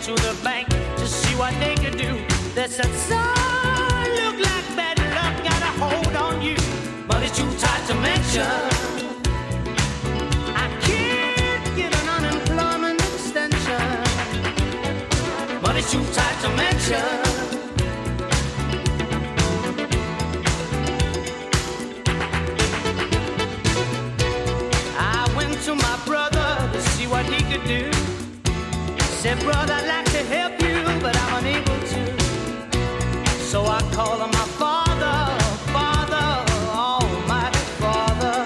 to the bank to see what they could do. They said, son, look like bad luck got a hold on you. Money's too tight to mention. I can't get an unemployment extension. Money's too tight to mention. I went to my brother to see what he could do. Said, brother, I'd like to help you, but I'm unable to. So I called on my father, Father, Almighty Father.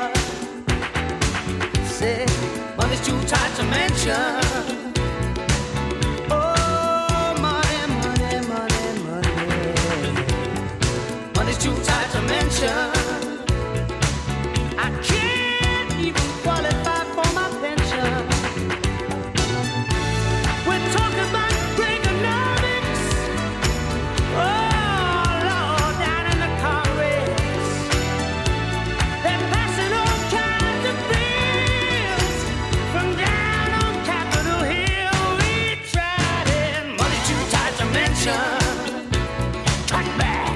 Said, money's too tight to mention. Oh, money, money, money, money. Money's too tight to mention. I can't even qualify for my pension. We're talking about Reaganomics. Oh, Lord, down in the Congress. They're passing all kinds of bills from down on Capitol Hill. We tried it. Money too tight to mention. Cut back.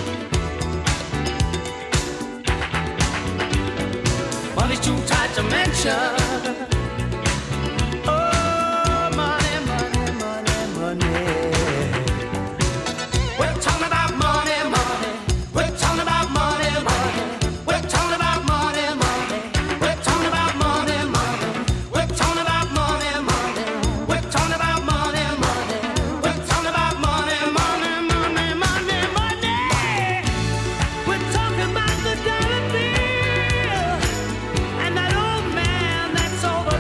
Money's too tight to mention. Oh, money, money, money, money. We're talking about money, money. We're talking about money, money. We're talking about money, money. We're talking about money, money. We're talking about money, money. We're talking about money, money. We're talking about money, money, money, money, money. We're talking about the dollar bill and that old man that's over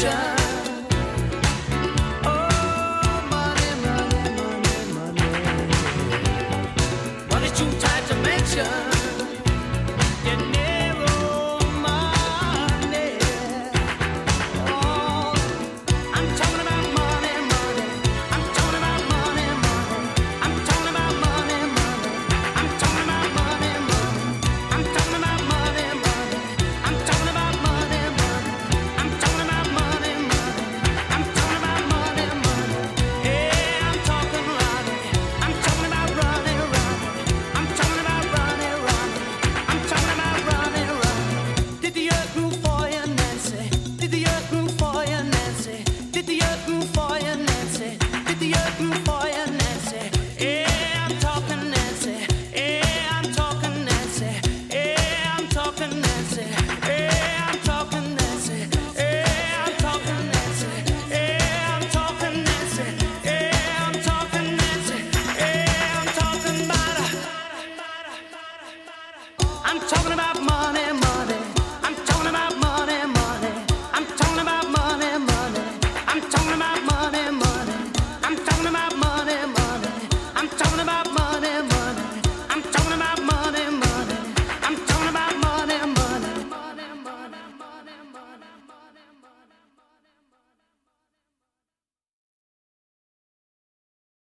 ocean.